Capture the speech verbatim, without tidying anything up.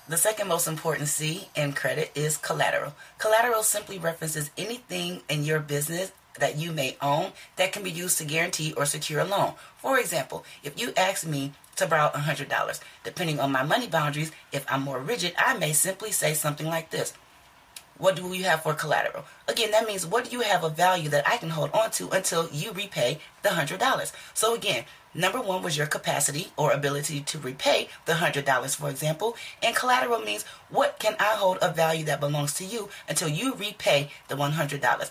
The second most important C in credit is collateral. Collateral simply references anything in your business that you may own that can be used to guarantee or secure a loan. For example, if you ask me to borrow one hundred dollars, depending on my money boundaries, if I'm more rigid, I may simply say something like this. What do you have for collateral? Again, that means what do you have of value that I can hold on to until you repay the one hundred dollars? So again, number one was your capacity or ability to repay the one hundred dollars, for example. And collateral means what can I hold of value that belongs to you until you repay the one hundred dollars?